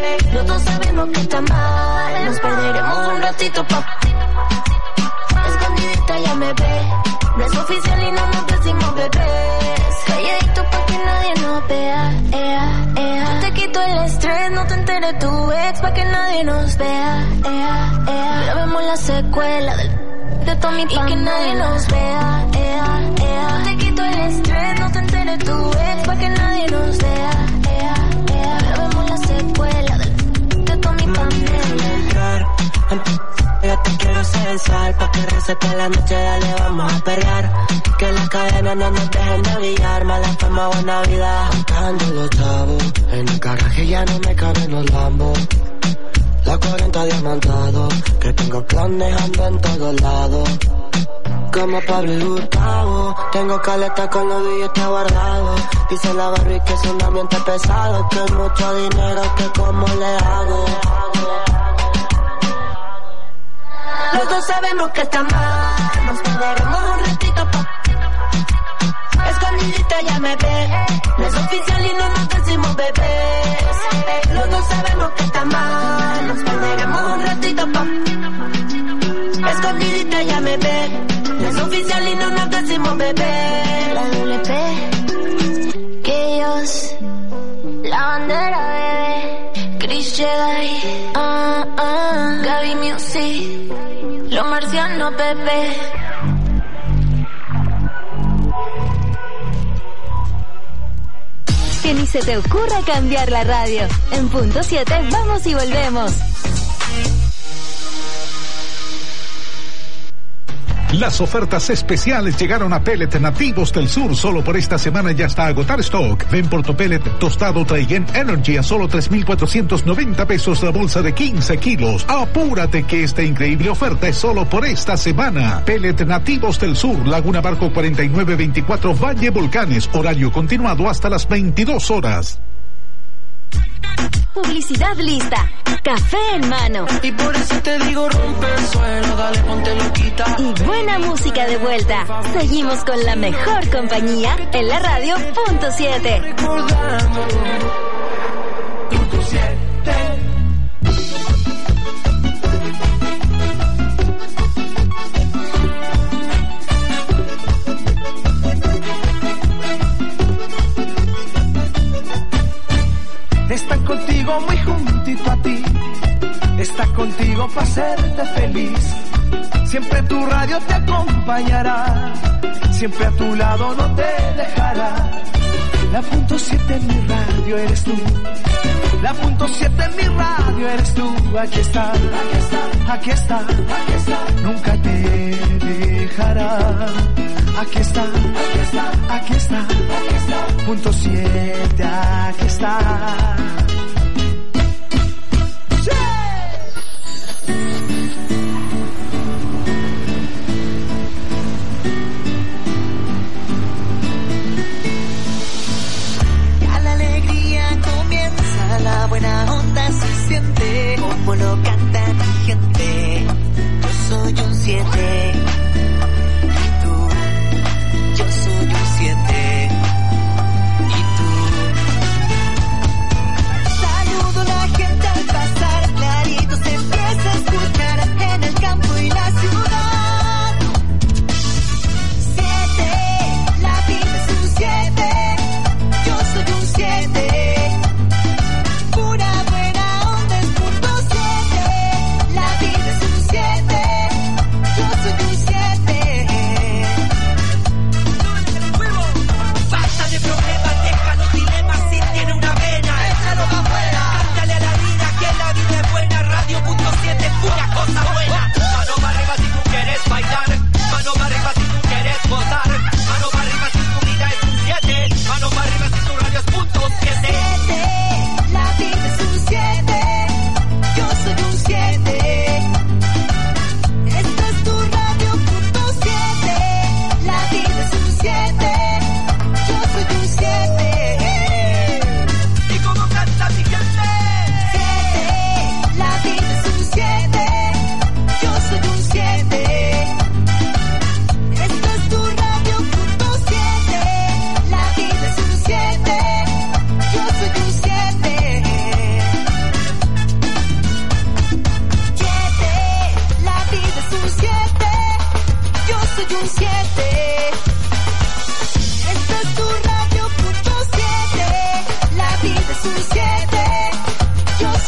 Los dos sabemos que está mal. Nos perderemos un ratito escondidita ya me ve. No es oficial y no nos decimos bebés. Calladito pa' que nadie nos vea. Yo te quito el estrés, no te entere tu ex pa' que nadie nos vea. Grabemos la secuela de Tommy Pam. Y que nadie nos vea. Yo te quito el estrés, no te entere tu ex pa' que nadie nos vea. Grabemos la secuela de Tommy Pam. Yo te quiero sensual, pa' que recete la noche, dale, vamos a perrear. Que las cadenas no nos dejen de brillar, mala fama, buena vida. Contando los chavos, en el garaje ya no me caben los lambos. La 40 diamantado, que tengo clones, ando en todos lados. Como Pablo y Gustavo, tengo caleta con los billetes guardados. Dice la Barbie que es un ambiente pesado, que es mucho dinero, que como le hago. Los dos sabemos que está mal. Nos perderemos un ratito escondidita ya me ve. No es oficial y no nos decimos bebés. Los dos sabemos que está mal. Nos perderemos un ratito escondidita ya me ve. No es oficial y no nos decimos bebés. La WP, que ellos, la bandera bebé. Chris Jedi, Gaby Music, los marcianos bebé. Que ni se te ocurra cambiar la radio. En punto 7 vamos y volvemos. Las ofertas especiales llegaron a Pellet Nativos del Sur. Solo por esta semana ya está a agotar stock. Ven por tu pellet tostado Traigen Energy a solo 3,490 pesos la bolsa de 15 kilos. Apúrate que esta increíble oferta es solo por esta semana. Pellet Nativos del Sur, Laguna Barco 4924, Valle Volcanes. Horario continuado hasta las 22 horas. Publicidad lista, café en mano. Y por eso te digo rompe el suelo, dale ponte loquita. Y buena música de vuelta. Seguimos con la mejor compañía en la radio punto 7. Recordando punto 7. Está contigo muy juntito a ti, está contigo para hacerte feliz. Siempre tu radio te acompañará, siempre a tu lado no te dejará. La punto 7 en mi radio eres tú, la punto 7 en mi radio eres tú. Aquí está, aquí está, aquí está, aquí está. Nunca te dejará. Aquí está, aquí está, aquí está, aquí está. Punto 7, aquí está. ¡Sí! Ya la alegría comienza, la buena onda se siente, como lo canta mi gente. Yo soy un 7.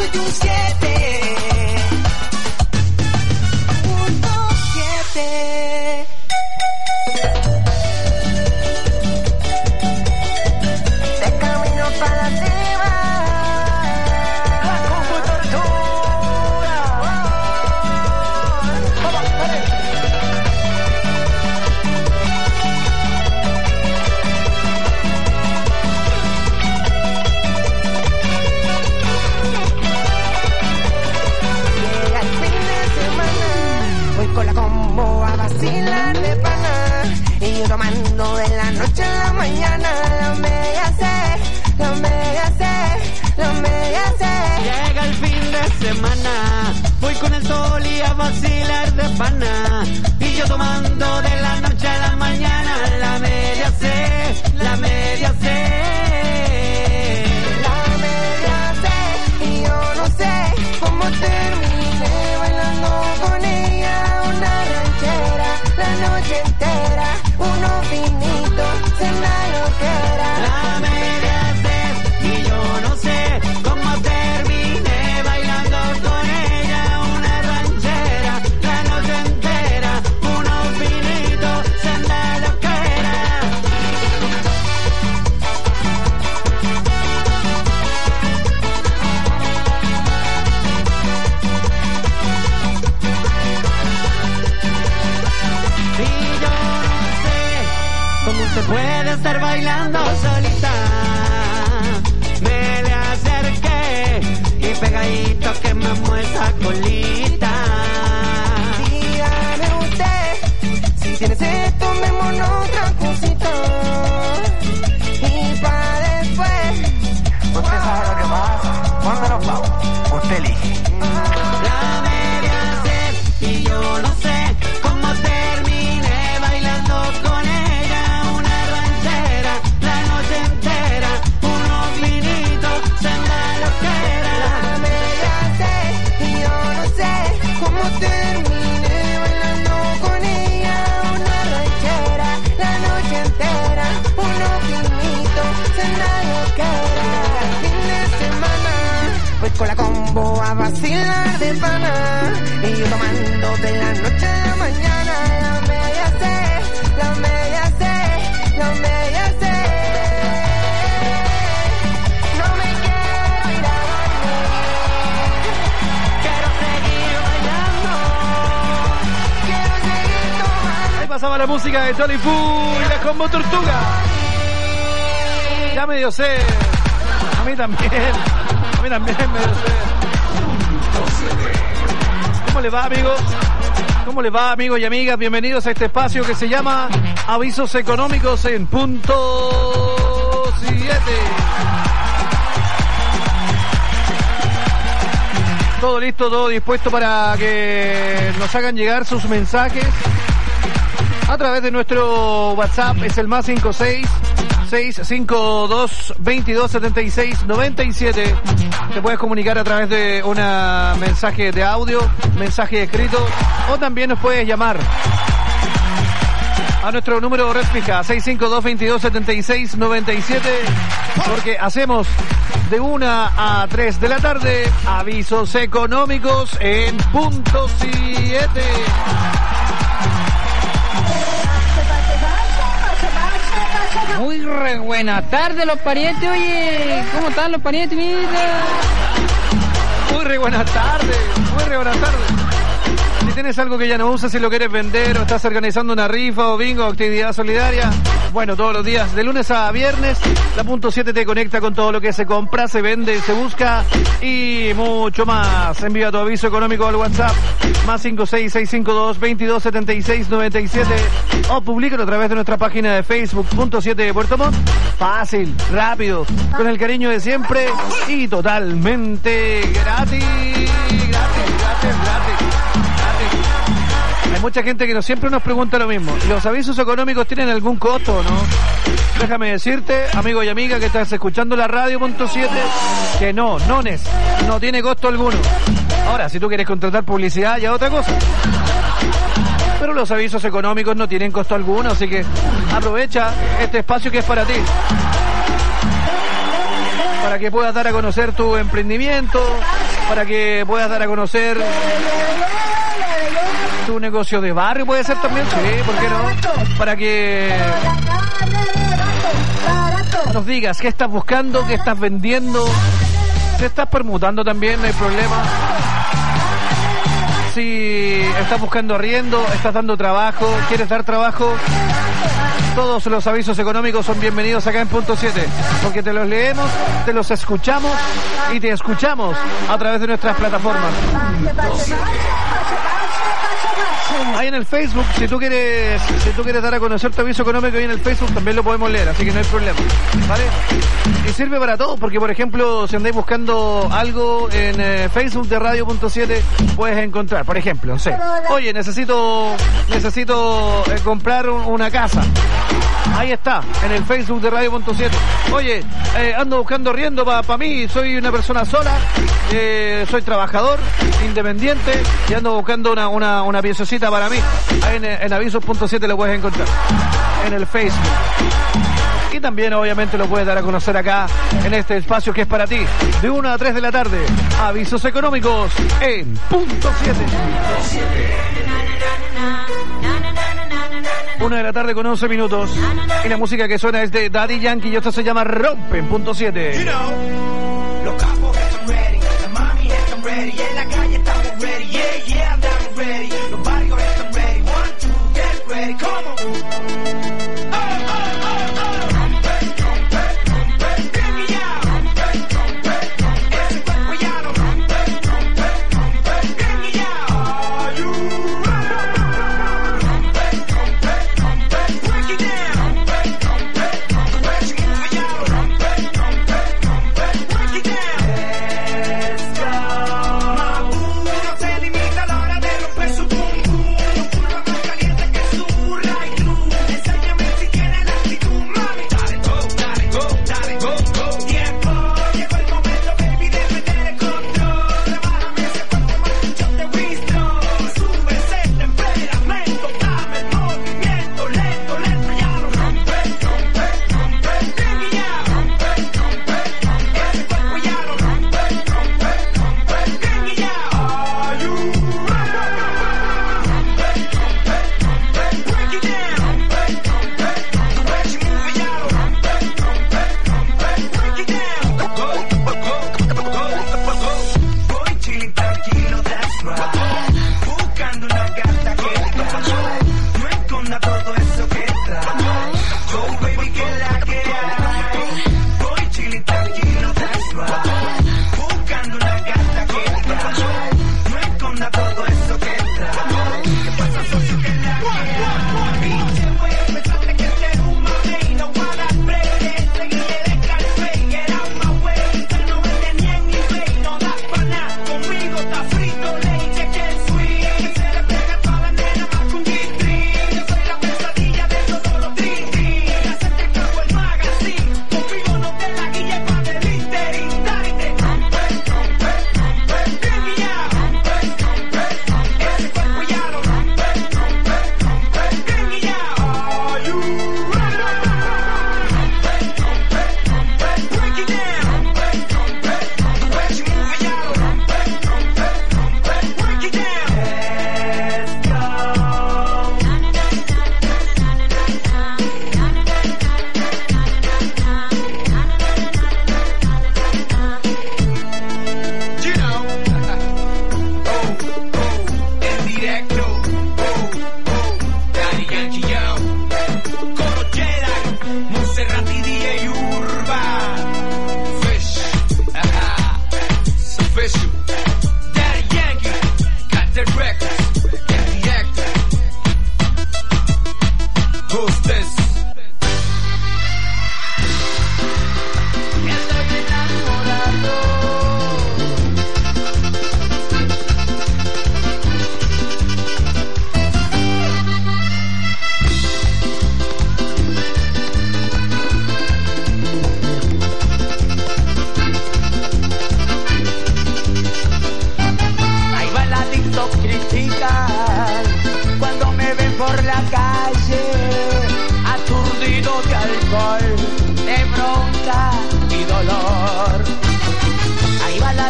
soy un 7.7. De camino para la cima, la computadora. Vamos, dale. Llega el fin de semana, voy con la combo a vacilar de pana. Y yo tomando de la noche a la mañana. La media C, la media C, la media C. Llega el fin de semana, voy con el sol y a vacilar de pana. Y yo tomando de la noche a la mañana. La media C, la media C. La media C, y yo no sé cómo terminé bailando con ella. Una ranchera, la noche entera, unos vinitos, cena loquera. La media C, y yo no sé cómo terminé bailando con ella. Una ranchera, la noche entera, unos vinitos, senda loquera. Y yo no sé cómo usted puede estar bailando solita. Me le acerqué y pegadito quemamos esa colita. Dígame usted, si tienes esto, tomémonos otra cosita. Y para después, usted sabe lo que pasa. ¿Cuándo nos vamos? Usted elige. La media C, y yo no sé cómo terminé bailando con ella. Una ranchera, la noche entera, unos vinitos, senda loquera. La media C, y yo no sé cómo terminé bailando con ella. Una ranchera, la noche entera, unos vinitos, cena loquera. Fin de semana, voy con la combo a vacilar de pana. Y yo tomando de la noche a la mañana. La media C, la media C, la media C. No me quiero ir a dormir, quiero seguir bailando, quiero seguir tomando. Ahí pasaba la música de Tony Fu y la Combo Tortuga. Ya medio sé. A mí también medio sé. ¿Cómo le va, amigos? ¿Cómo le va, amigos y amigas? Bienvenidos a este espacio que se llama Avisos Económicos en punto 7. Todo listo, todo dispuesto para que nos hagan llegar sus mensajes a través de nuestro WhatsApp. Es el más 56652227697. Te puedes comunicar a través de un mensaje de audio, mensaje escrito, o también nos puedes llamar a nuestro número red fija 652227697, porque hacemos de 1 a 3 de la tarde avisos económicos en punto 7. Muy re buena tarde, los parientes, oye. ¿Cómo están los parientes, mira? Muy re buenas tardes, muy re buenas tardes. Si tienes algo que ya no usas, si lo quieres vender, o estás organizando una rifa o bingo, actividad solidaria, bueno, todos los días, de lunes a viernes, la punto 7 te conecta con todo lo que se compra, se vende, se busca y mucho más. Envía tu aviso económico al WhatsApp, más 56652227697, o publícalo a través de nuestra página de Facebook, punto 7 de Puerto Montt. Fácil, rápido, con el cariño de siempre y totalmente gratis. Hay mucha gente que siempre nos pregunta lo mismo. ¿Los avisos económicos tienen algún costo o no? Déjame decirte, amigo y amiga que estás escuchando la radio punto 7, que no tiene costo alguno. Ahora, si tú quieres contratar publicidad, ya otra cosa. Pero los avisos económicos no tienen costo alguno, así que aprovecha este espacio que es para ti, para que puedas dar a conocer tu emprendimiento, para que puedas dar a conocer tu negocio de barrio, puede ser también, sí, ¿por qué no? Para que nos digas qué estás buscando, qué estás vendiendo, si estás permutando también, no hay problema. Si estás buscando arriendo, estás dando trabajo, quieres dar trabajo, todos los avisos económicos son bienvenidos acá en Punto 7, porque te los leemos, te los escuchamos y te escuchamos a través de nuestras plataformas. Ahí en el Facebook, si tú quieres dar a conocer tu aviso económico ahí en el Facebook, también lo podemos leer, así que no hay problema, ¿vale? Y sirve para todo, porque por ejemplo, si andáis buscando algo en Facebook de Radio.7, puedes encontrar, por ejemplo, no sé, oye, necesito comprar una casa. Ahí está, en el Facebook de Radio.7. Oye, ando buscando arriendo para mí, soy una persona sola, soy trabajador, independiente, y ando buscando una piececita para mí. Ahí en avisos.7 lo puedes encontrar, en el Facebook. Y también obviamente lo puedes dar a conocer acá, en este espacio que es para ti, de 1 a 3 de la tarde. Avisos económicos en Punto 7. 1 de la tarde con 11 minutos. Y la música que suena es de Daddy Yankee y esto se llama Rompe en Punto 7. You know, los capos están ready, las mami están ready, en la calle estamos ready, yeah, estamos ready, los barrios están ready, 1, 2, get ready, come on.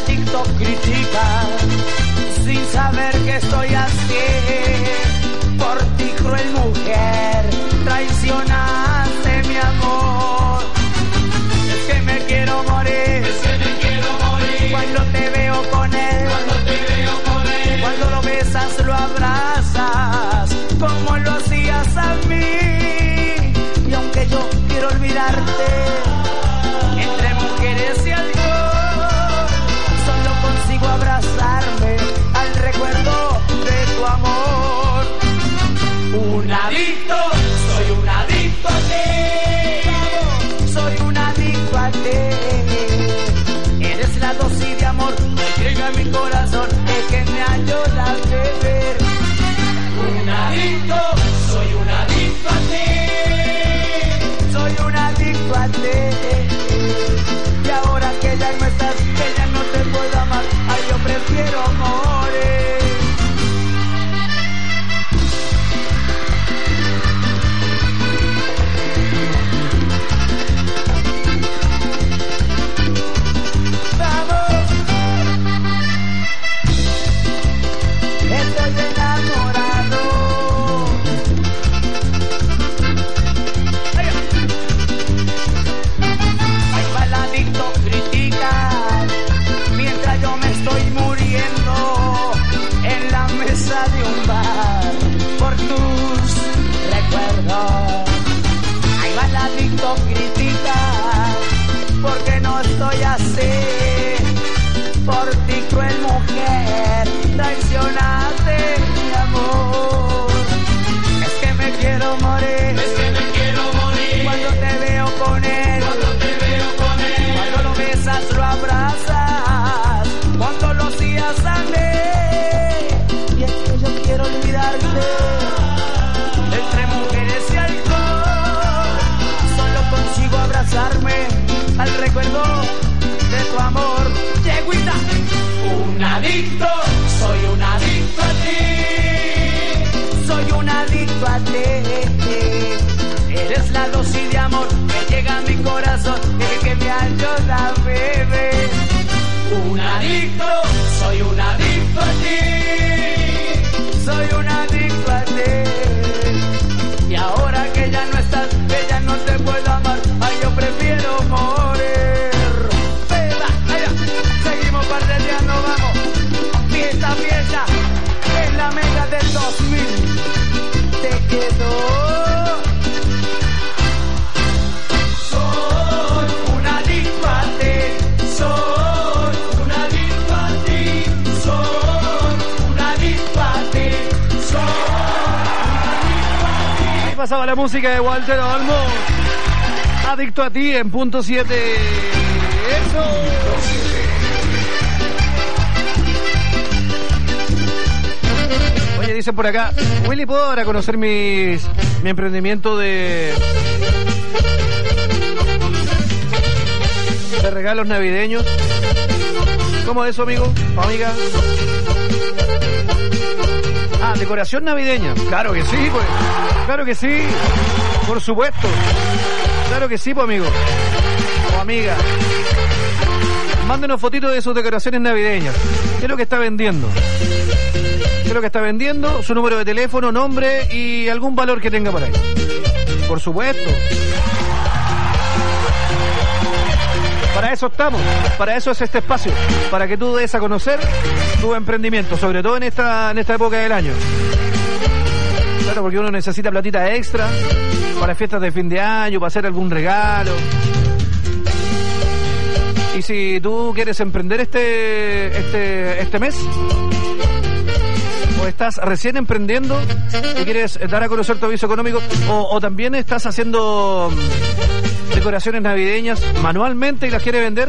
adicto critica sin saber que estoy así. Por ti, cruel mujer, traicionaste mi amor. Es que me quiero morir, cuando te veo con él, cuando lo besas, lo abrazas, como lo hacías a mí. Y aunque yo quiero olvidarte, entre mujeres y alcohol, solo consigo abrazarme al recuerdo de tu amor. Un adicto, soy un adicto a ti, soy un adicto a ti. Eres la dosis de amor que llega a mi corazón y que me ayuda a beber. Un adicto, soy un adicto a ti, soy un adicto a ti. Y ahora que ya no estás, que ya no te puedo amar, ay, yo prefiero morir. Estoy enamorado. Ahí va el adicto criticar mientras yo me estoy muriendo en la mesa de un bar por tus recuerdos. Ahí va el adicto criticar porque no estoy así. Por ti, cruel mujer, traicionaste mi amor. Es que me quiero morir, cuando te veo con él, cuando lo besas, lo abrazas, cuando lo hacías a mí. Y es que yo quiero olvidarte, entre mujeres y alcohol, solo consigo abrazarme al recuerdo de tu amor. Yeguita. Un adicto, soy un adicto a ti, soy un adicto a ti. Eres la dosis de amor que llega a mi corazón y que me ayuda a beber. Un adicto, soy un adicto a ti, soy un adicto a ti. Y ahora que ya no estás, que ya no te puedo amar, ay, yo prefiero morir. Seguimos parrilleando, vamos. Fiesta, fiesta. Es la mega del 2000. Te quedó. Soy un adicto a ti. Soy un adicto a ti. Soy un adicto a ti. Soy un adicto a ti. Ahí pasaba la música de Walter Olmo. Adicto a ti en punto 7. Eso. Oye, dicen por acá, Willy, ¿puedo ahora conocer mi emprendimiento de regalos navideños? ¿Cómo es eso, amigo o amiga? Ah, decoración navideña. Claro que sí, pues. Claro que sí. Por supuesto. Claro que sí, pues, amigo o amiga. Mándenos fotitos de sus decoraciones navideñas. ¿Qué es lo que está vendiendo? ¿Qué es lo que está vendiendo? Su número de teléfono, nombre y algún valor que tenga por ahí. Por supuesto. Para eso estamos. Para eso es este espacio. Para que tú des a conocer tu emprendimiento. Sobre todo en esta época del año. Claro, porque uno necesita platita extra para fiestas de fin de año, para hacer algún regalo. Y si tú quieres emprender este mes, o estás recién emprendiendo y quieres dar a conocer tu aviso económico, o también estás haciendo decoraciones navideñas manualmente y las quieres vender,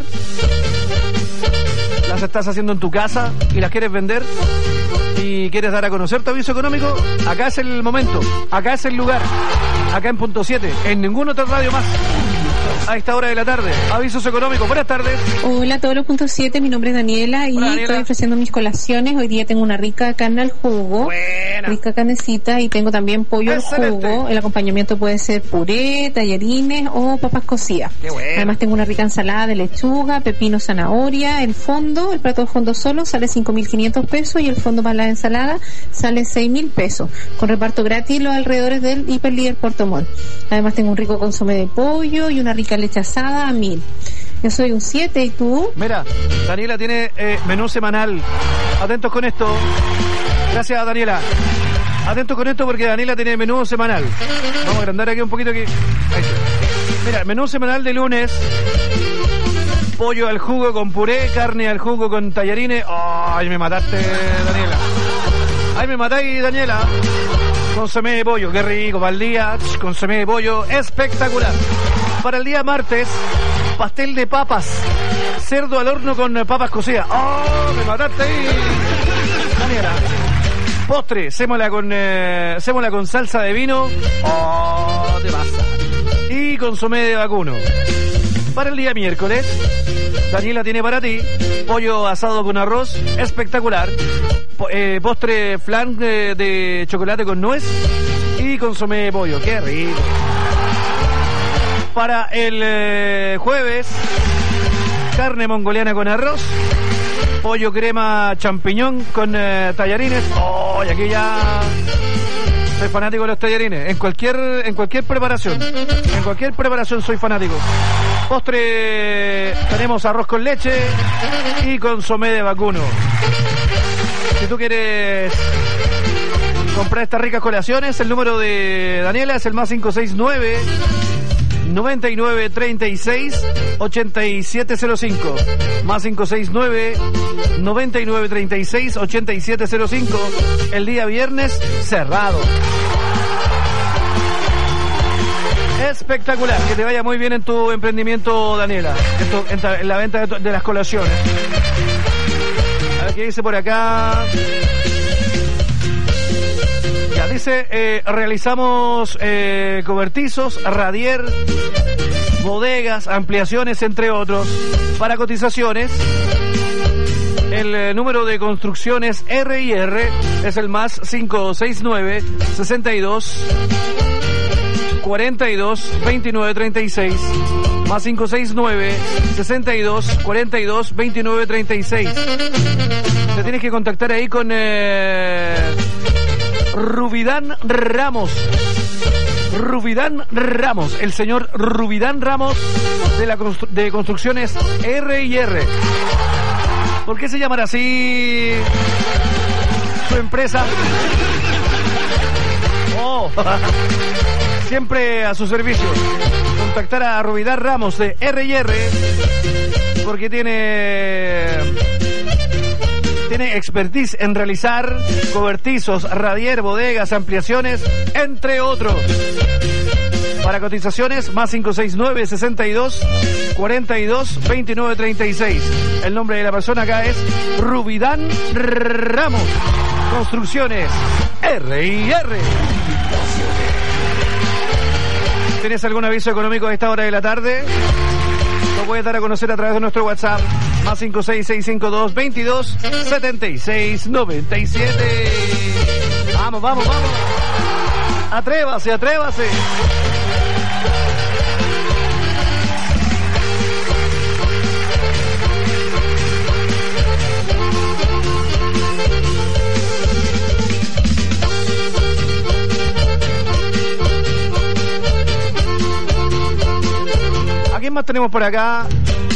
las estás haciendo en tu casa y las quieres vender y quieres dar a conocer tu aviso económico, acá es el momento, acá es el lugar, acá en punto 7, en ninguna otra radio más. a esta hora de la tarde. Avisos económicos. Buenas tardes. Hola a todos los puntos 7, mi nombre es Daniela y estoy ofreciendo mis colaciones. Hoy día tengo una rica carne al jugo, rica carnecita, y tengo también pollo al jugo. El acompañamiento puede ser puré, tallarines o papas cocidas. Además tengo una rica ensalada de lechuga, pepino, zanahoria. El plato de fondo solo sale 5.500 pesos y el fondo más la ensalada sale 6.000 pesos, con reparto gratis los alrededores del Hiperlíder Puerto Montt. Además tengo un rico consomé de pollo y una rica leche asada a 1.000. Yo soy un 7, ¿y tú? Mira, Daniela tiene menú semanal. Atentos con esto. Gracias, Daniela. Atentos con esto porque Daniela tiene menú semanal. Vamos a agrandar aquí un poquito. Ahí está. Mira, menú semanal de lunes. Pollo al jugo con puré, carne al jugo con tallarines. ¡Ay, me mataste, Daniela! ¡Ay, me matáis, Daniela! Consomé de pollo, qué rico. Para el día, consomé de pollo, espectacular. Para el día martes, pastel de papas, cerdo al horno con papas cocidas. ¡Oh, me mataste ahí, Daniela! Postre, sémola con salsa de vino. ¡Oh, te pasa! Y consomé de vacuno. Para el día miércoles, Daniela tiene para ti pollo asado con arroz, espectacular. Postre flan de chocolate con nuez y consomé de pollo, qué rico. Para el jueves, carne mongoliana con arroz, pollo crema champiñón con tallarines. Oh, y aquí ya soy fanático de los tallarines. En cualquier preparación soy fanático. Postre, tenemos arroz con leche y consomé de vacuno. Si tú quieres comprar estas ricas colaciones, el número de Daniela es el más 569 9936 8705, más 569 9936 8705. El día viernes cerrado. Espectacular, que te vaya muy bien en tu emprendimiento, Daniela, en la venta de las colaciones. A ver qué dice por acá. Ya dice, realizamos cobertizos, radier, bodegas, ampliaciones, entre otros. Para cotizaciones, el número de construcciones R&R es el más 569 62 42 29 36, más 569 62 42 29 36. Te tienes que contactar ahí con Rubidán Ramos. Rubidán Ramos, el señor Rubidán Ramos de construcciones R&R. ¿Por qué se llamará así su empresa? Oh, siempre a su servicio. Contactar a Rubidán Ramos de R&R porque tiene expertise en realizar cobertizos, radier, bodegas, ampliaciones, entre otros. Para cotizaciones, más 569 62 42 29 36. El nombre de la persona acá es Rubidán Ramos. Construcciones R&R. ¿Tienes algún aviso económico a esta hora de la tarde? Lo puedes dar a conocer a través de nuestro WhatsApp, más 56652 22 76 97. Vamos, vamos, vamos. Atrévase, atrévase. ¿A quién más tenemos por acá?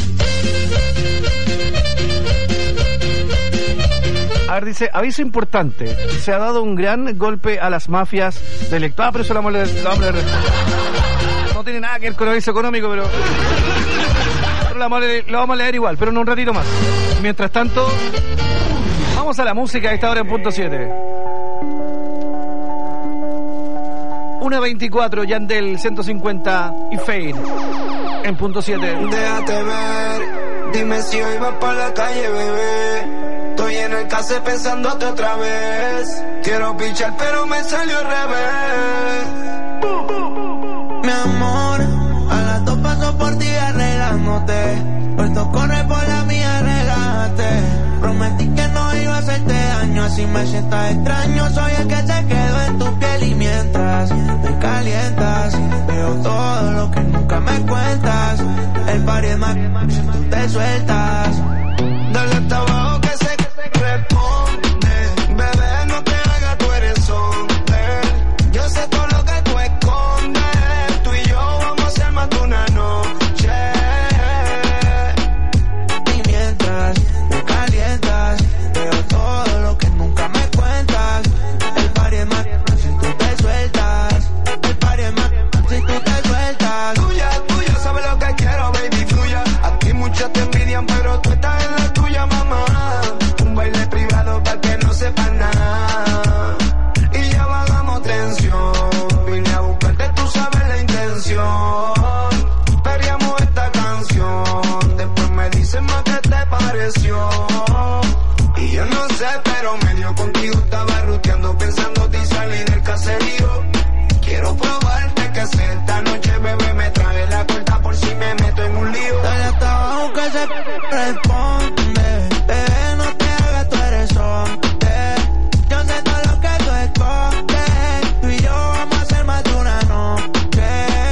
A ver, dice, aviso importante. Se ha dado un gran golpe a las mafias del electorado. Pero eso lo vamos a leer. No tiene nada que ver con el aviso económico, pero lo vamos a leer igual, pero en un ratito más. Mientras tanto, vamos a la música a esta hora en punto 7. 1:24, Yandel, 150 y Fade en punto 7. Déjate ver, dime si hoy vas para la calle, bebé. Estoy en el case pensándote otra vez. Quiero pichar pero me salió al revés. Mi amor, a las 2 paso por relájate. Puesto corre por la mía, relájate. Prometí que no iba a hacerte daño, así me sientas extraño. Soy el que se quedó en tu piel y mientras me calientas, veo todo lo que nunca me cuentas. El party es más si tú te sueltas. Dale hasta abajo que se responde. Bebé, no te hagas, tú eres hombre. Yo sé todo lo que tú escondes. Tú y yo vamos a ser más de una noche. Y mientras me calientas, veo todo lo que nunca me cuentas. El party es más si tú te sueltas. El party es más si tú te sueltas. Tuya, sabes lo que quiero, baby, fluya. Aquí muchos te envidian, pero tú estás en la tuya, mamá. Un baile privado para que no sepan nada. Y ya bajamos tensión. Vine a buscarte, tú sabes la intención. Perreamos esta canción. Después me dicen más que te pareció. Y yo no sé, pero medio contigo estaba ruteando, pensándote y salí del caserío. Quiero probarte que sé esta noche, bebé, me trae la cuenta por si me meto en un lío. Dale hasta abajo que se responde. Bebé, no te hagas, tú eres hombre. Yo sé todo lo que tú escondes. Tú y yo vamos a hacer más de una noche.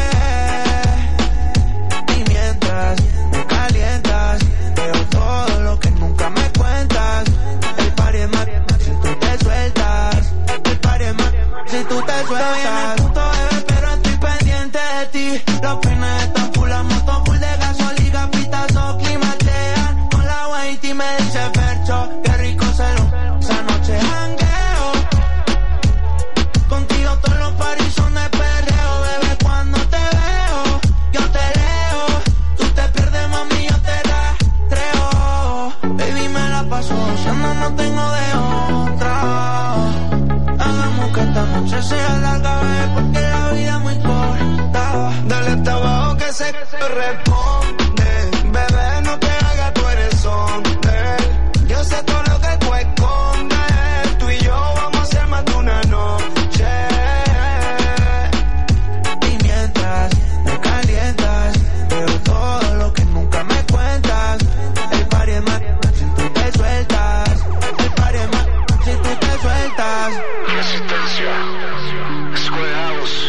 Y mientras me calientas, veo todo lo que nunca me cuentas. El party es más si tú te sueltas. El party es más si tú te sueltas. Pero estoy pendiente de ti. Los peines están full, la moto full de gasolina, pitazo, climatean. Con la Whitey me dice Fercho, qué rico se lo esa noche jangueo. Contigo todos los paris son de perreo, bebé, cuando te veo, yo te leo. Tú te pierdes, mami, yo te rastreo. Baby, me la paso gozando, no tengo de otra. Hagamos que esta noche sea larga, bebé, porque la vida es muy corta. Dale hasta abajo que se responde. Bebé, no te hagas, tú eres hombre. Yo sé todo lo que tú escondes. Tú y yo vamos a hacer más de una noche. Y mientras me calientas, veo todo lo que nunca me cuentas. El party es más si tú te sueltas. El party es más si tú te sueltas. Resistencia. Escuelados.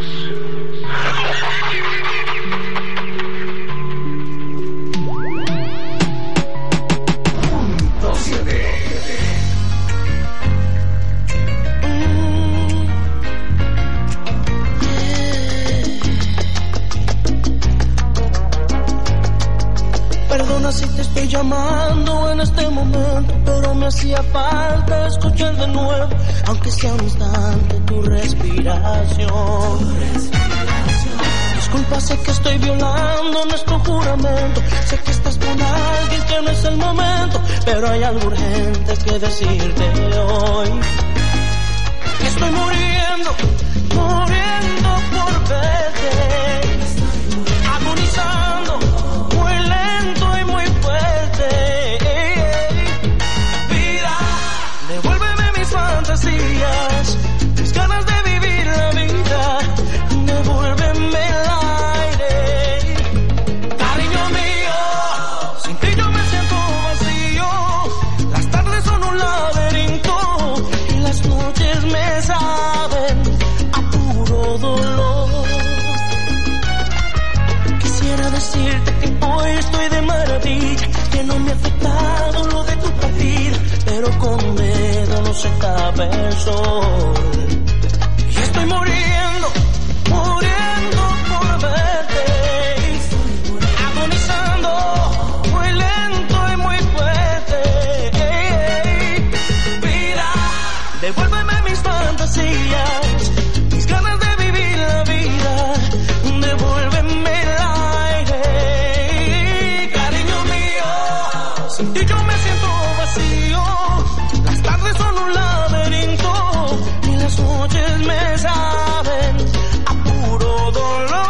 Perdona si te estoy llamando en este momento, pero me hacía falta escuchar de nuevo, aunque sea un instante, tu respiración. Disculpa, sé que estoy violando nuestro juramento, sé que estás con alguien que no es el momento, pero hay algo urgente que decirte hoy. Estoy muriendo por verte, agonizando, muy lento y muy fuerte. Vida, devuélveme mis fantasías, mis ganas de vivir la vida, devuélveme el aire. Cariño mío, sin ti yo me siento vacío, las tardes son un laberinto y las noches me saben a puro dolor. Quisiera decirte que hoy estoy de maravilla, que no me ha afectado lo de tu partida, pero con dedo no se tapa el sol. Y estoy muriendo por verte, agonizando, muy lento y muy fuerte. Vida, devuélveme mis fantasías, mis ganas de vivir la vida, devuélveme el aire. Cariño mío, sin ti yo me siento vacío, las tardes son un laberinto y las noches me saben a puro dolor.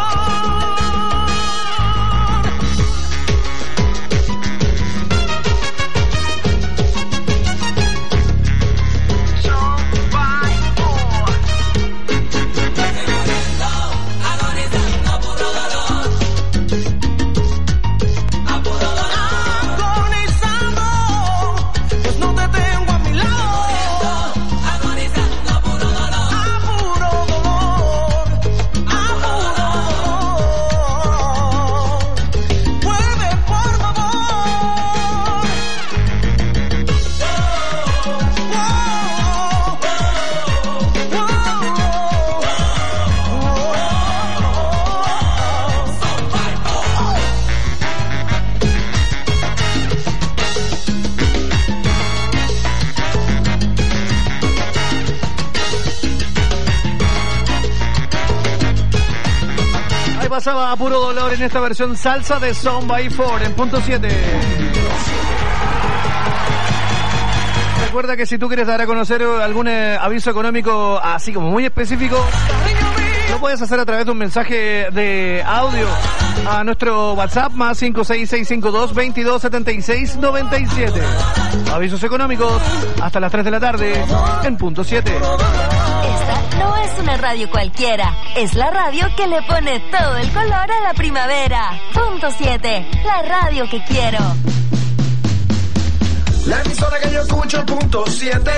pasaba a puro dolor en esta versión salsa de Son by Four en punto 7. Recuerda que si tú quieres dar a conocer algún aviso económico así como muy específico, lo puedes hacer a través de un mensaje de audio a nuestro WhatsApp más 56652227697. Avisos económicos hasta las 3 de la tarde en punto 7. Esta no es una radio cualquiera, es la radio que le pone todo el color a la primavera. Punto 7, la radio que quiero. La emisora que yo escucho, punto 7.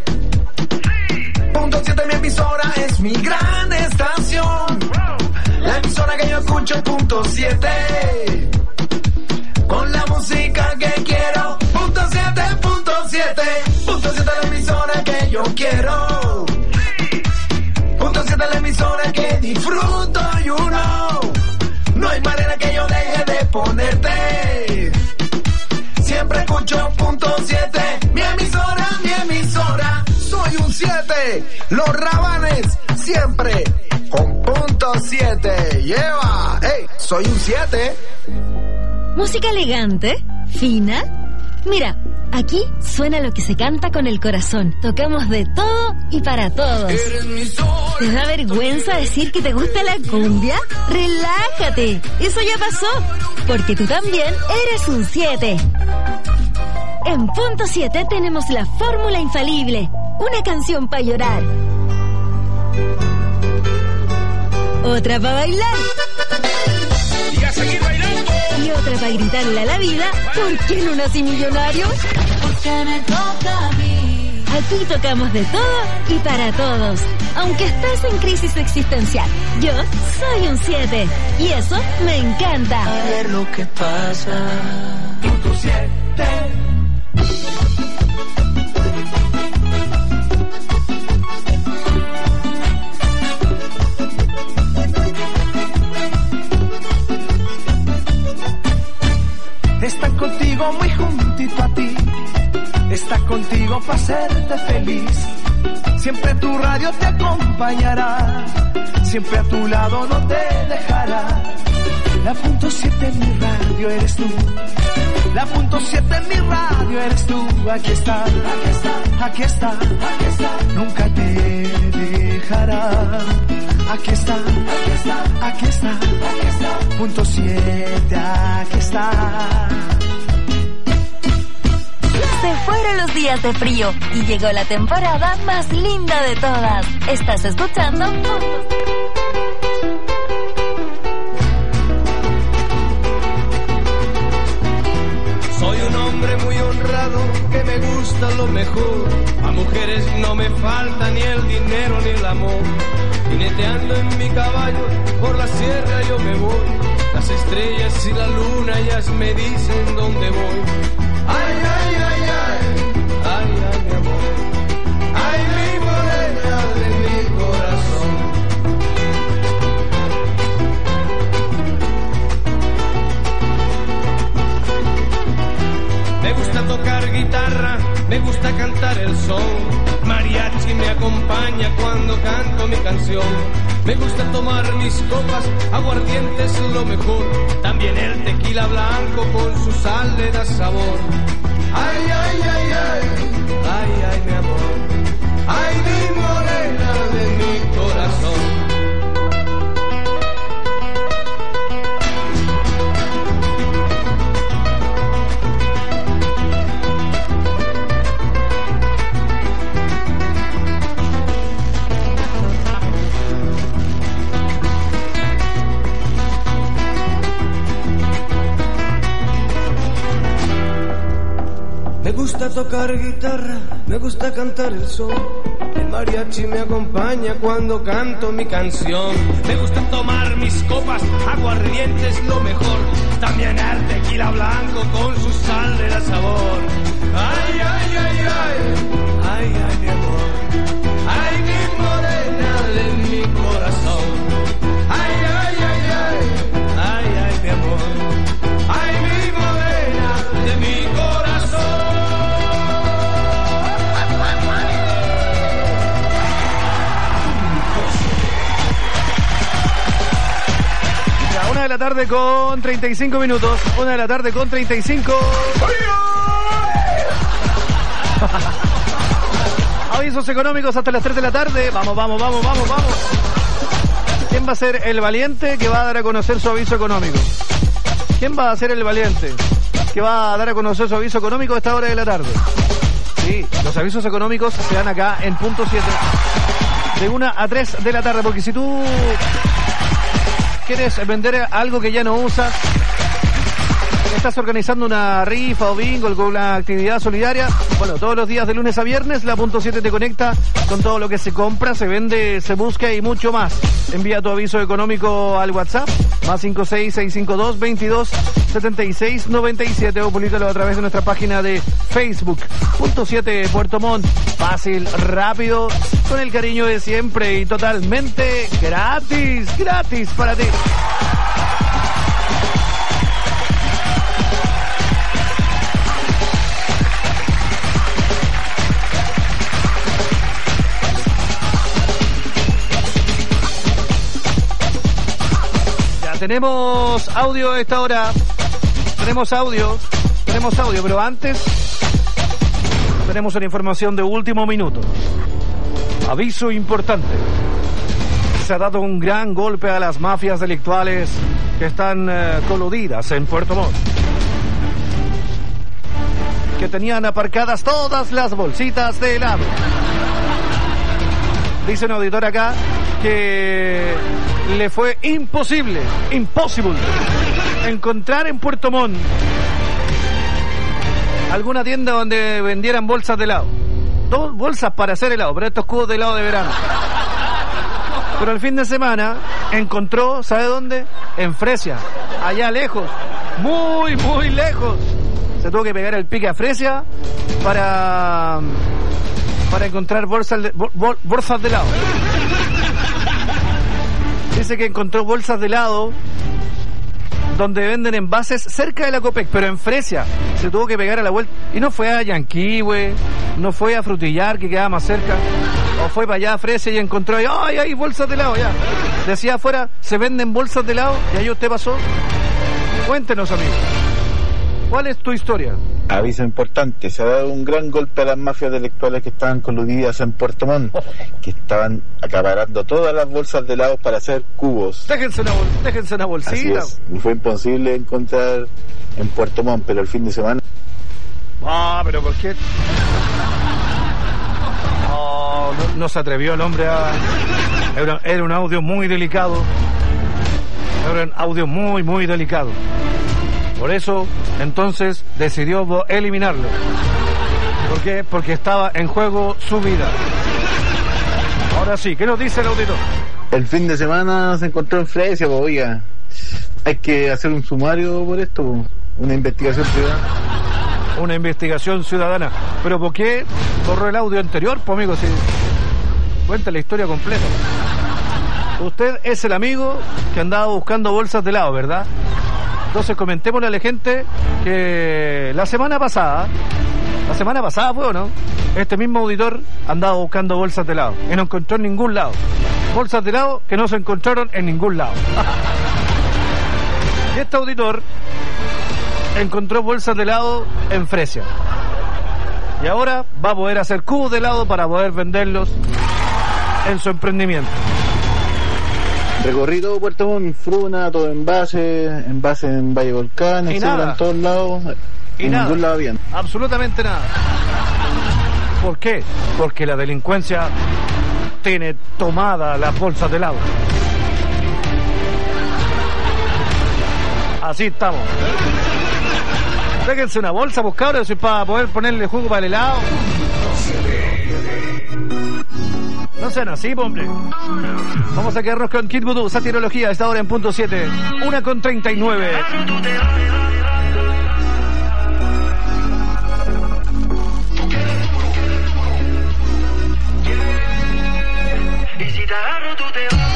Punto 7, mi emisora es mi gran estación. La emisora que yo escucho, punto 7. Con la música que quiero, punto 7, punto 7. Punto 7, la emisora que yo quiero. Punto 7, la emisora que disfruto, you know. No hay manera que yo deje de ponerte. Siempre escucho punto 7, mi emisora, soy un 7, los Rabanes, siempre con punto 7, lleva, hey, soy un 7. Música elegante, fina. Mira, aquí suena lo que se canta con el corazón. Tocamos de todo y para todos. ¿Te da vergüenza decir que te gusta la cumbia? Relájate, eso ya pasó, porque tú también eres un 7. En punto 7 tenemos la fórmula infalible, una canción para llorar, otra para bailar y a seguir bailando, y otra para gritarle a la vida, ¿por qué no nací millonario? Porque me toca a mí. Aquí tocamos de todo y para todos, aunque estés en crisis existencial. Yo soy un 7 y eso me encanta. A ver lo que pasa. Punto 7. Están contigo muy juntito a ti, está contigo para hacerte feliz. Siempre tu radio te acompañará, siempre a tu lado no te dejará. La punto 7 en mi radio eres tú, la punto 7 en mi radio eres tú. Aquí está, aquí está, aquí está, aquí está, nunca te dejará. Aquí está, aquí está, aquí está, aquí está, punto 7, aquí está. Se fueron los días de frío y llegó la temporada más linda de todas. ¿Estás escuchando? Soy un hombre muy honrado que me gusta lo mejor. A mujeres no me falta ni el dinero ni el amor. Jineteando en mi caballo por la sierra yo me voy. Las estrellas y la luna ellas me dicen dónde voy. Ay, ay, ay, ay, ay, ay, mi amor. Ay, mi morena de mi corazón. Me gusta tocar guitarra, me gusta cantar el son. Mariachi me acompaña cuando canto mi canción. Me gusta tomar mis copas, aguardiente es lo mejor. También el tequila blanco con su sal le da sabor. Ay, ay, ay, ay, ay, ay, mi amor. Ay, mi morena de mi corazón. Me gusta tocar guitarra, me gusta cantar el son. El mariachi me acompaña cuando canto mi canción. Me gusta tomar mis copas, aguardiente es lo mejor. También el tequila blanco con su sal le da sabor. Ay, ay, ay, ay, ay, ay, mi amor. Ay, mi morena de mi corazón. Ay, ay, ay, ay, ay, ay, mi amor. Ay, mi morena de mi corazón. de la tarde con 35 minutos. 1 de la tarde con 35. Avisos económicos hasta las 3 de la tarde. Vamos. ¿Quién va a ser el valiente que va a dar a conocer su aviso económico? ¿Quién va a ser el valiente que va a dar a conocer su aviso económico a esta hora de la tarde? Sí, los avisos económicos se dan acá en punto 7, de 1 a 3 de la tarde, porque si tú quieres vender algo que ya no usas, estás organizando una rifa o bingo, alguna actividad solidaria, bueno, todos los días de lunes a viernes, la punto 7 te conecta con todo lo que se compra, se vende, se busca y mucho más. Envía tu aviso económico al WhatsApp, más 56652-227697, o publicalo a través de nuestra página de Facebook, punto 7 Puerto Montt. Fácil, rápido, con el cariño de siempre y totalmente gratis para ti. Tenemos audio a esta hora. Tenemos audio, pero antes tenemos una información de último minuto. Aviso importante. Se ha dado un gran golpe a las mafias delictuales que están coludidas en Puerto Montt, que tenían aparcadas todas las bolsitas de helado. Dice un auditor acá que le fue imposible encontrar en Puerto Montt alguna tienda donde vendieran bolsas de helado. 2 bolsas para hacer helado, pero estos cubos de helado de verano. Pero el fin de semana encontró, ¿sabe dónde? En Fresia, allá lejos, muy lejos. Se tuvo que pegar el pique a Fresia para encontrar bolsas de helado. Dice que encontró bolsas de helado donde venden envases cerca de la Copec, pero en Fresia. Se tuvo que pegar a la vuelta. Y no fue a Yanquihue, no fue a Frutillar, que quedaba más cerca, o fue para allá a Fresia y encontró ahí, ¡ay, hay bolsas de helado! Ya decía afuera, se venden bolsas de helado, y ahí usted pasó. Cuéntenos, amigo, ¿cuál es tu historia? Aviso importante, se ha dado un gran golpe a las mafias delictuales que estaban coludidas en Puerto Montt, que estaban acaparando todas las bolsas de helado para hacer cubos. Déjense una bolsita. Así es, fue imposible encontrar en Puerto Montt, pero el fin de semana... pero ¿por qué? No se atrevió el hombre a... Era un audio muy delicado. Era un audio muy delicado. Por eso, entonces, decidió eliminarlo. ¿Por qué? Porque estaba en juego su vida. Ahora sí, ¿qué nos dice el auditor? El fin de semana se encontró en Fresia, oiga. Hay que hacer un sumario por esto, una investigación privada. Una investigación ciudadana. ¿Pero por qué borró el audio anterior, pues, amigo? Si... Cuenta la historia completa. Usted es el amigo que andaba buscando bolsas de helado, ¿verdad? Entonces comentémosle a la gente que la semana pasada fue, ¿o no? Este mismo auditor andaba buscando bolsas de helado y no encontró en ningún lado. Bolsas de helado que no se encontraron en ningún lado. Y este auditor encontró bolsas de helado en Fresia. Y ahora va a poder hacer cubos de helado para poder venderlos en su emprendimiento. Recorrí todo Puerto Montt, fruna, todo envase en Valle Volcán, etcétera, en todos lados, en ningún lado bien. Absolutamente nada. ¿Por qué? Porque la delincuencia tiene tomada las bolsas de helado. Así estamos. Déjense una bolsa, pues cabros, para poder ponerle jugo para el helado. No sean así, hombre. Vamos a quedarnos con Kid Voodoo, Satirología, a esta hora en punto 7, 1:39. Y si te agarro, tú te vas.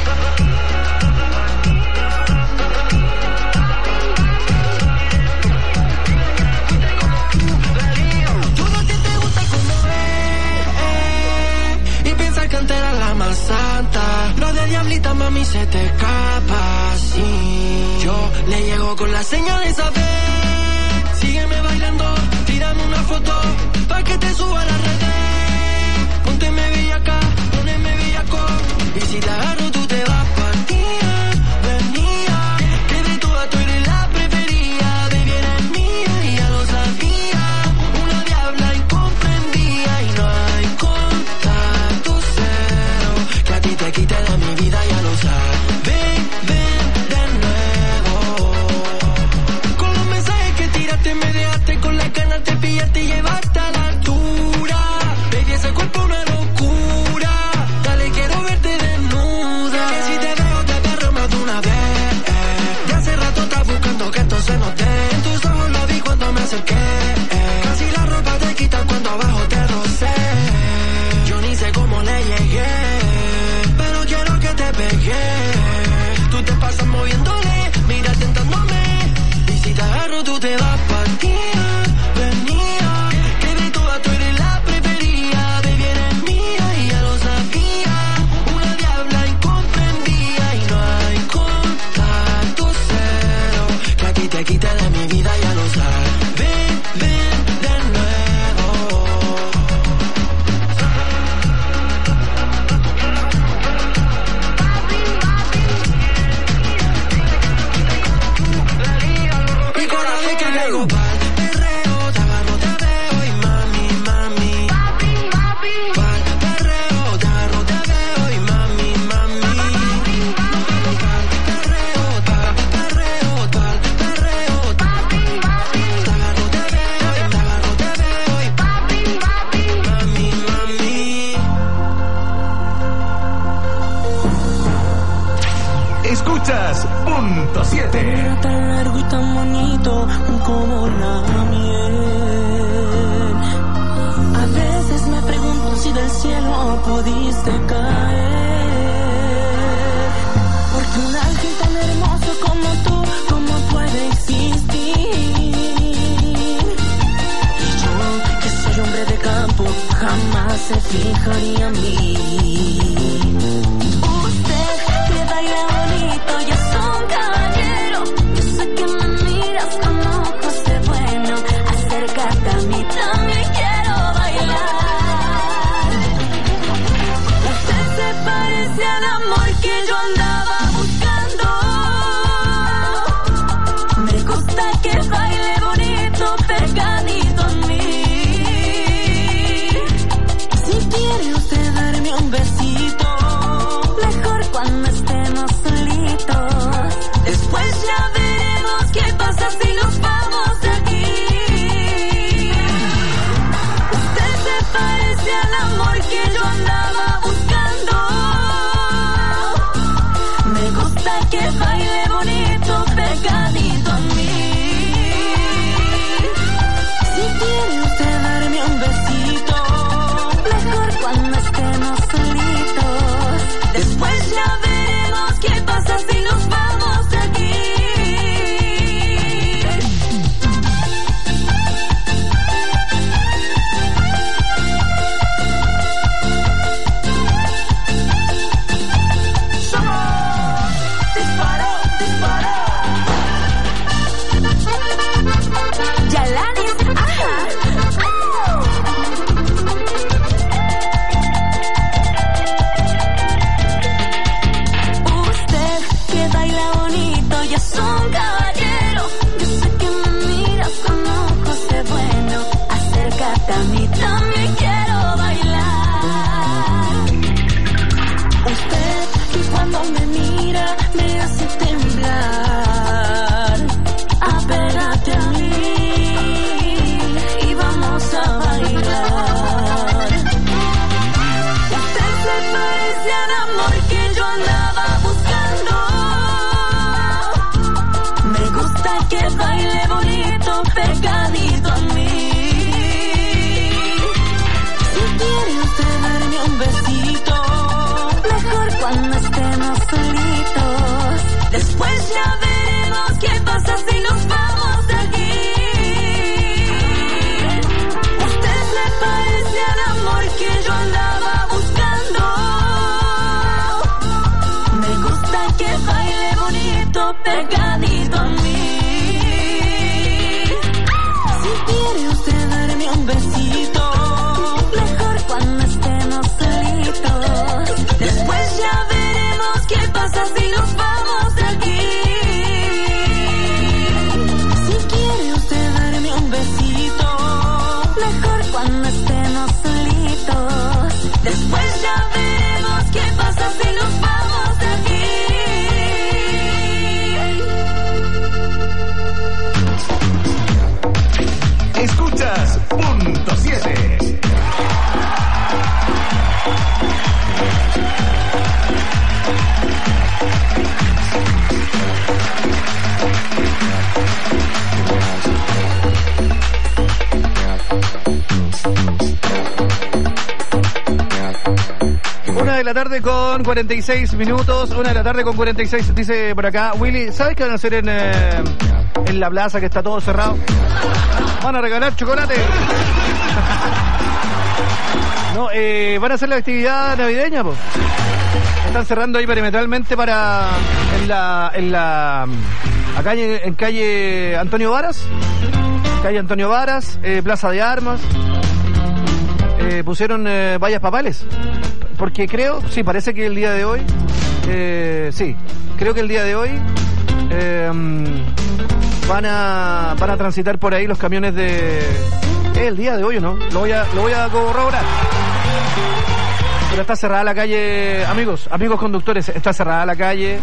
Cantera la más santa, lo de diablita mami se te escapa. así. Yo le llego con la señal de saber. Sígueme bailando, tírame una foto pa' que te suba a la red. Pónteme bellaca, poneme bellaco. Y si te agarro tú te vas partida, venía. Que de todas tú eres la preferida. Baby eres mía y ya lo sabía. Una diabla incomprendida y no hay contacto cero. Que a ti te quite de mi vida, ya lo sabes. Ven de nuevo. Con los mensajes que tiraste me dejaste con las ganas de pillarte y llevarte a la altura. Baby, ese cuerpo es una locura. Dale, quiero verte desnuda. Que si te veo te agarro más de una vez. De hace rato estás buscando que esto se nos dé. En tus ojos lo vi cuando me acerqué. Casi la ropa te quitan cuando abajo te rocé. Yo ni sé cómo le llegué, pero quiero que te pegué. Tú te pasas moviéndole, mira tentándome. Y si te agarro tú te vas partida, venía. Que de todas tú eres la preferida. Baby eres mía y ya lo sabía. Una diabla incomprendida y no hay contacto cero. Que a ti te quite de mi vida, ya lo sabes. Ven de nuevo. Y cada vez que caigo pa'l perreo, te agarro, te veo y mami, mami. Pa'l perreo, te agarro, te veo y mami, mami. Pa'l perreo, pa'l perreo, pa'l perreo. Te agarro, te veo y te agarro, te veo y mami, mami. Escuchas Punto 7. Era tan largo y tan bonito como la miel. A veces me pregunto si del cielo pudiste caer. Porque un ángel tan hermoso como tú, ¿cómo puede existir? Y yo, que soy hombre de campo, jamás se fijaría en mí. Usted que baila bonito y es un caballero. Yo sé que me miras con ojos de bueno. Acércate a mí, también quiero bailar. Usted se parece al amor que yo andaba buscando. Me gusta que baile bonito, pegadito a mí. Si quiere usted darme un besito, mejor cuando estemos solitos. Después ya veremos qué pasa si nos vamos de aquí. Usted se parece al amor que yo andaba buscando. Me gusta que baile bonito, pegadito a mí. Si quiere usted darme un besito, mejor cuando estemos solitos. Después ya veremos qué pasa si nos vamos de aquí. Disparo, disparo. Yalanis, ajá. Usted que baila bonito y es un caballero. Yo sé que me miras con ojos de bueno. Acércate a mí, también quiero bailar. Usted que cuando me mira me hace temblar. Apégate a mí y vamos a bailar. Usted se parece al amor que yo andaba buscando. Me gusta que baile bonito, pegadito a mí. Si quiere usted darme un besito, mejor cuando estemos solitos. Después ya veremos qué pasa si nos vamos de aquí. Usted le parece al amor que yo andaba buscando. Me gusta que baile bonito, de la tarde con 46 minutos. 1 de la tarde con 46. Dice por acá, Willy, ¿sabes qué van a hacer en la plaza que está todo cerrado? Van a regalar chocolate. No, van a hacer la actividad navideña, pues. Están cerrando ahí perimetralmente para en calle Antonio Varas, Plaza de Armas. Pusieron vallas papales, porque parece que el día de hoy, creo que el día de hoy van a transitar por ahí los camiones el día de hoy, ¿no? Lo voy a corroborar. Pero está cerrada la calle, amigos conductores, está cerrada la calle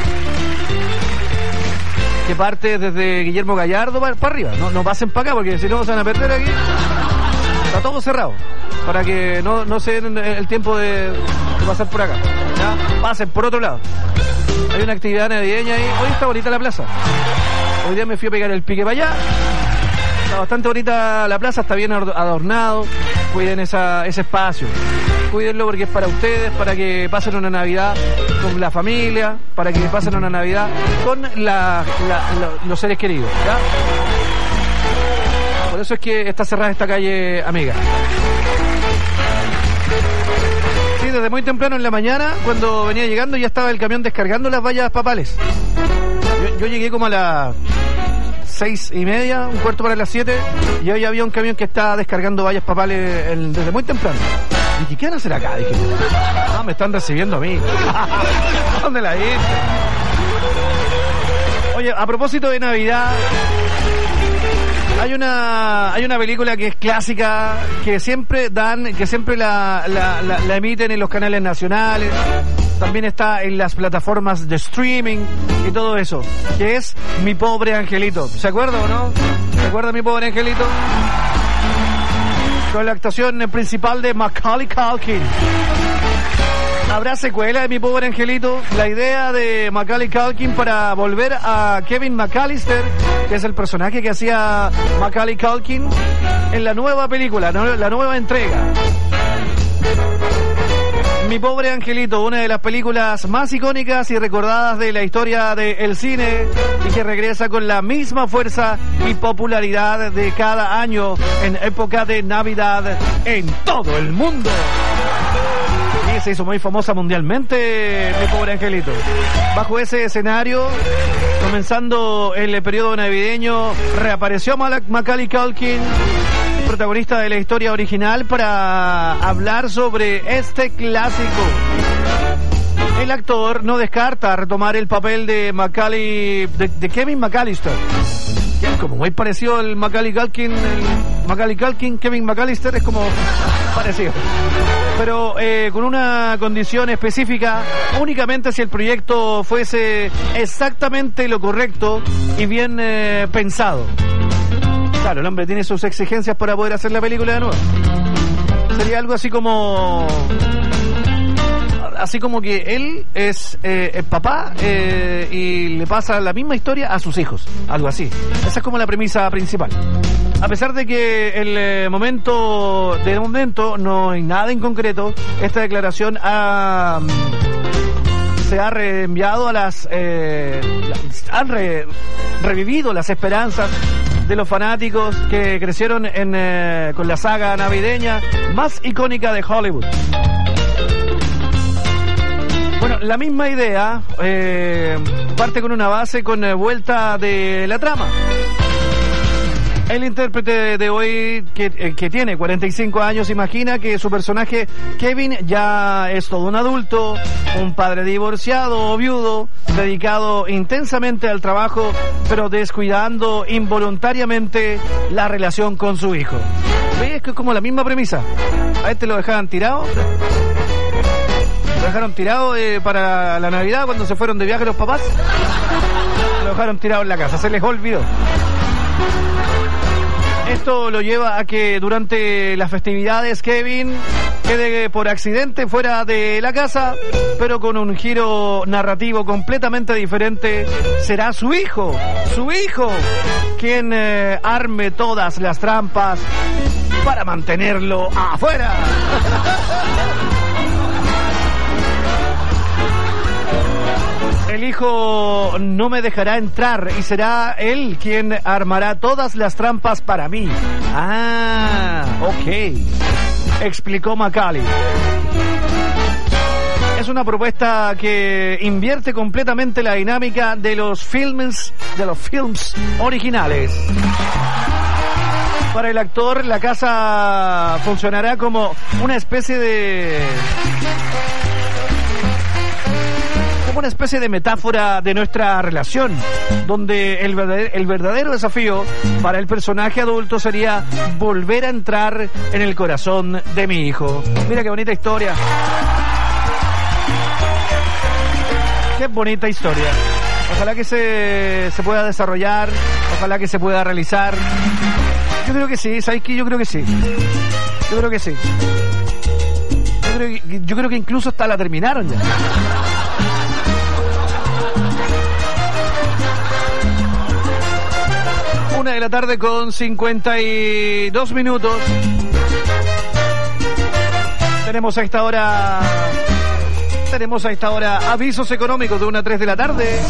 que parte desde Guillermo Gallardo para arriba. No pasen para acá porque si no se van a perder aquí. Está todo cerrado para que no se den el tiempo de pasar por acá. ¿Ya? Pasen por otro lado. Hay una actividad navideña ahí. Hoy está bonita la plaza. Hoy día me fui a pegar el pique para allá. Está bastante bonita la plaza, está bien adornado. Cuiden ese espacio. Cuídenlo porque es para ustedes, para que pasen una Navidad con la familia, para que pasen una Navidad con los seres queridos, ¿ya? Por eso es que está cerrada esta calle, amiga. Sí, desde muy temprano en la mañana, cuando venía llegando, ya estaba el camión descargando las vallas papales. Yo llegué como a las 6:30, un cuarto para las 7, y hoy había un camión que estaba descargando vallas papales desde muy temprano. Dije, ¿qué van a hacer acá? Dije, me están recibiendo a mí. ¿Dónde la hice? Oye, a propósito de Navidad, hay una película que es clásica, que siempre la emiten en los canales nacionales, también está en las plataformas de streaming y todo eso, que es Mi Pobre Angelito. ¿Se acuerda o no? ¿Se acuerda Mi Pobre Angelito? Con la actuación principal de Macaulay Culkin. ¿Habrá secuela de Mi Pobre Angelito? La idea de Macaulay Culkin para volver a Kevin McAllister, que es el personaje que hacía Macaulay Culkin en la nueva película, la nueva entrega. Mi Pobre Angelito, una de las películas más icónicas y recordadas de la historia del cine, y que regresa con la misma fuerza y popularidad de cada año en época de Navidad en todo el mundo. Y se hizo muy famosa mundialmente Mi Pobre Angelito. Bajo ese escenario, comenzando el periodo navideño, reapareció Macaulay Culkin, protagonista de la historia original, para hablar sobre este clásico. El actor no descarta retomar el papel de Kevin McAllister, que es como muy parecido al Macaulay Culkin. Kevin McAllister es como parecido, pero con una condición específica: únicamente si el proyecto fuese exactamente lo correcto y bien pensado. Claro, el hombre tiene sus exigencias para poder hacer la película de nuevo. Sería algo así como que él es el papá y le pasa la misma historia a sus hijos, algo así. Esa es como la premisa principal. A pesar de que de momento no hay nada en concreto, esta declaración se ha reenviado han revivido las esperanzas de los fanáticos que crecieron con la saga navideña más icónica de Hollywood. Bueno, la misma idea parte con una base con vuelta de la trama. El intérprete de hoy, que tiene 45 años, imagina que su personaje Kevin ya es todo un adulto, un padre divorciado o viudo, dedicado intensamente al trabajo, pero descuidando involuntariamente la relación con su hijo. ¿Ves? Que es como la misma premisa. A este lo dejaban tirado. Lo dejaron tirado para la Navidad, cuando se fueron de viaje los papás. Lo dejaron tirado en la casa, se les olvidó. Esto lo lleva a que durante las festividades Kevin quede por accidente fuera de la casa, pero con un giro narrativo completamente diferente. Será su hijo quien arme todas las trampas para mantenerlo afuera. El hijo no me dejará entrar y será él quien armará todas las trampas para mí. Ah, ok, explicó Macaulay. Es una propuesta que invierte completamente la dinámica de los films originales. Para el actor, la casa funcionará como una especie de metáfora de nuestra relación, donde el verdadero desafío para el personaje adulto sería volver a entrar en el corazón de mi hijo. Mira qué bonita historia. Qué bonita historia. Ojalá que se pueda desarrollar, ojalá que se pueda realizar. Yo creo que sí, ¿sabes qué? Yo creo que sí. Yo creo que incluso hasta la terminaron ya. Una de la tarde con 52 minutos. Tenemos a esta hora avisos económicos de 1 a 3 de la tarde.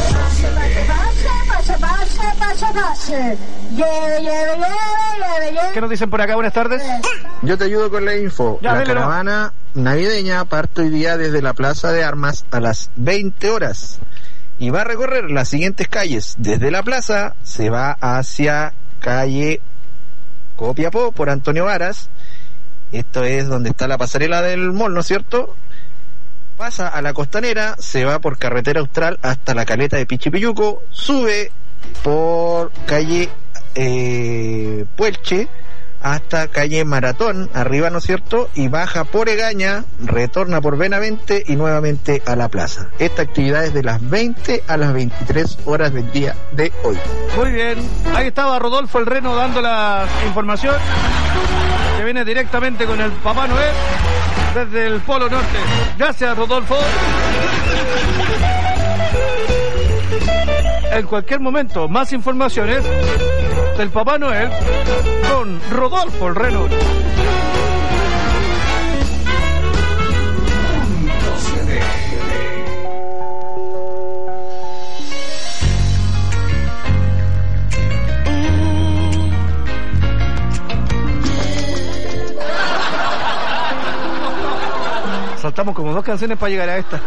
¿Qué nos dicen por acá? Buenas tardes. Yo te ayudo con la info. La caravana navideña parte hoy día desde la Plaza de Armas a las 20 horas. Y va a recorrer las siguientes calles. Desde la plaza se va hacia calle Copiapó por Antonio Varas. Esto es donde está la pasarela del mall, ¿no es cierto? Pasa a la Costanera, se va por Carretera Austral hasta la Caleta de Pichipilluco, sube por calle Puelche hasta calle Maratón, arriba, ¿no es cierto? Y baja por Egaña, retorna por Benavente y nuevamente a la plaza. Esta actividad es de las 20 a las 23 horas del día de hoy. Muy bien, ahí estaba Rodolfo el Reno dando la información que viene directamente con el Papá Noel desde el Polo Norte. Gracias, Rodolfo. En cualquier momento, más informaciones del Papá Noel con Rodolfo el Reno. Saltamos como 2 canciones para llegar a esta.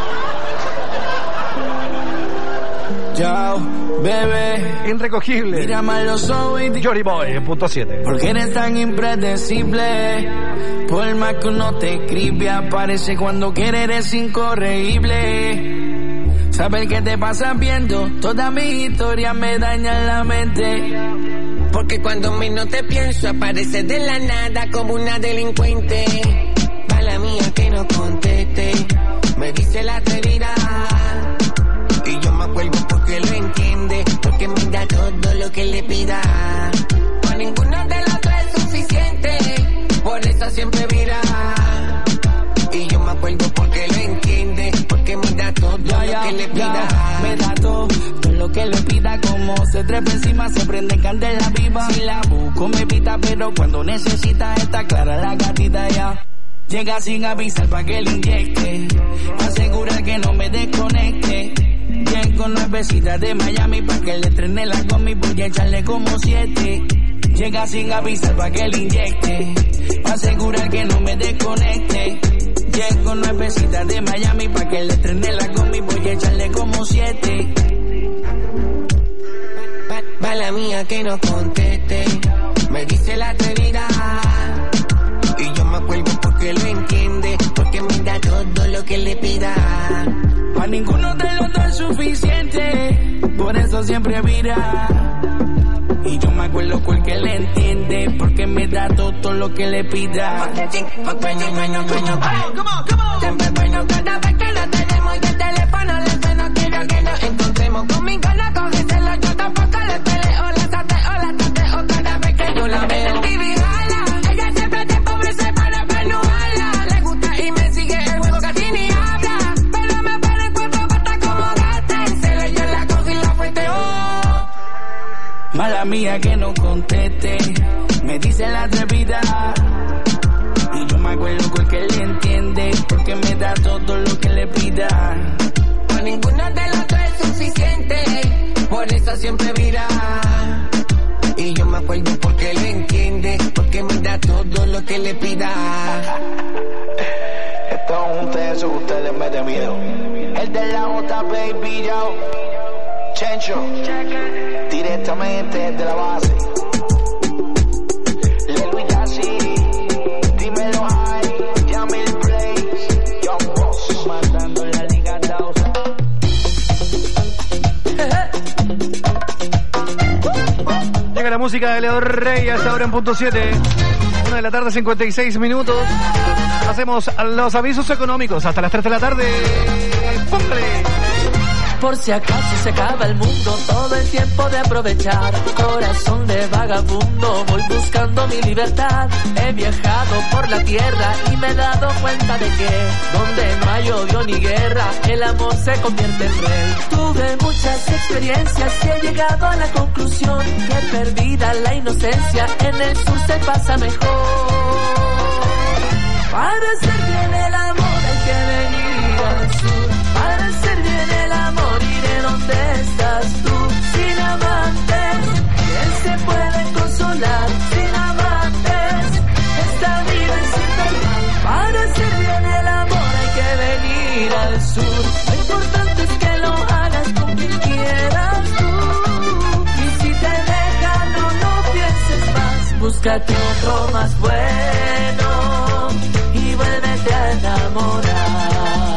Chao, bebé. Irrecogible. Mírame a los ojos y Jory Boy, .7. ¿Por qué eres tan impredecible? Por más que uno te escribe, aparece cuando quiere, eres incorregible. Saber qué te pasa viendo todas mis historias me dañan la mente. Porque cuando menos te pienso, apareces de la nada como una delincuente. Mala mía que no conteste, me dice la atrevida. Y yo me acuerdo porque lo entiende, porque me da todo lo que le pida. Para ninguno de los dos es suficiente, por eso siempre vira. Y yo me acuerdo porque lo entiende, porque me da todo lo que le pida. Me da todo lo que le pida, como se trepa encima, se prende candela viva. Si la busco me pita, pero cuando necesita está clara la gatita ya. Llega sin avisar pa' que le inyecte, asegurar que no me desconecte. Llego nuevecita de Miami pa' que le estrene la gomi, voy a echarle como 7. Llega sin avisar pa' que le inyecte, asegurar que no me desconecte. Llego nuevecita de Miami pa' que le estrene la gomi, voy a echarle como 7. Mala mía que no conteste, me dice la atrevida. Y yo me acuerdo porque lo entiende, porque me da todo lo que le pida. Pa' ninguno de los dos es suficiente, por eso siempre vira. Y yo me acuerdo porque le entiende, porque me da todo lo que le pida. Siempre bueno cada vez que lo tenemos y el teléfono le suena. Quiero que nos encontremos conmigo, no cogíselo, yo tampoco le peleo. La tateo cada vez que yo la veo. Ella siempre te pobre se para nubarla. Le gusta y me sigue el juego, casi ni habla. Pero me pone el cuerpo basta como gata. En serio yo la cogí y la fueteo. Mala mía que no conteste, me dice la atrevida. Y yo me acuerdo porque le entiende, porque me da todo lo que le pida. A ninguno de los por eso siempre vira. Y yo me acuerdo porque lo entiende, porque me da todo lo que le pida. Esto es un test, ustedes me de miedo. El de la J, baby, yo. Chencho, directamente desde la base. Lelo y Yassi, dímelo ahí, Yamil Blaze, Young Boss, matando la liga Dausa. Llega la música de Leo Rey a esta hora en punto 7. 1 de la tarde, 56 minutos. Hacemos los avisos económicos hasta las 3 de la tarde. ¡Póngale! Por si acaso se acaba el mundo, todo el tiempo de aprovechar. Corazón de vagabundo, voy buscando mi libertad. He viajado por la tierra y me he dado cuenta de que donde no hay odio ni guerra, el amor se convierte en rey. Tuve muchas experiencias y he llegado a la conclusión que perdida la inocencia, en el sur se pasa mejor. Para hacer bien el amor hay que venir al sur. Para hacer bien el amor iré donde estás tú. Sin amantes, ¿quién se puede consolar? Sin amantes, esta vida es infernal. Para hacer bien el amor hay que venir al sur. Lo importante es que lo hagas con quien quieras tú. Y si te dejan no pienses más. Búscate otro más bueno y vuélvete a enamorar.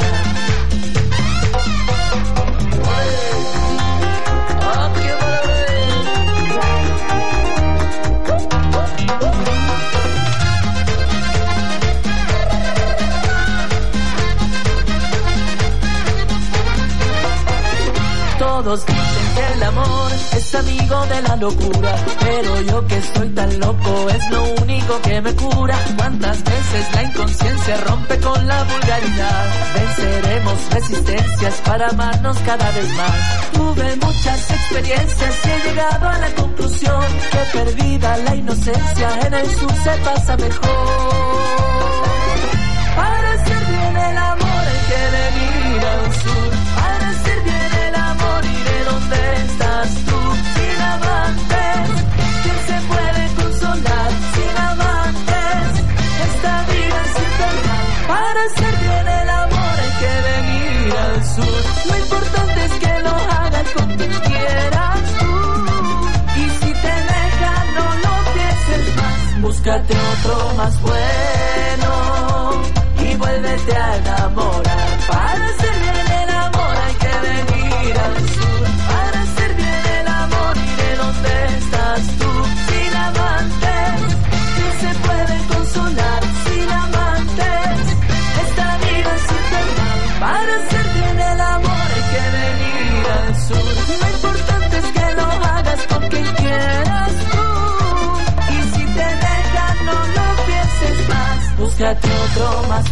Todos dicen que el amor es amigo de la locura, pero yo que soy tan loco es lo único que me cura. Cuántas veces la inconsciencia rompe con la vulgaridad. Venceremos resistencias para amarnos cada vez más. Tuve muchas experiencias y he llegado a la conclusión que perdida la inocencia, en el sur se pasa mejor. Para hacer bien el amor hay que venir al sur. Para hacer bien el amor iré donde estás tú. Sin amantes, ¿quién se puede consolar? Sin amantes, esta vida es infernal. Para hacer bien el amor hay que venir al sur. Lo importante es que lo hagas con quien quieras tú. Y si te dejan no lo pienses más. Búscate otro más bueno y vuélvete a enamorar. Para hacer bien el amor hay que venir al sur. Para hacer bien el amor iré donde estás tú. Sin amantes, ¿quién se puede consolar? Sin amantes, esta vida es infernal. Para hacer bien el amor hay que venir al sur. Lo importante es que lo hagas con quien quieras tú. Y si te dejan no lo pienses más. Búscate otro más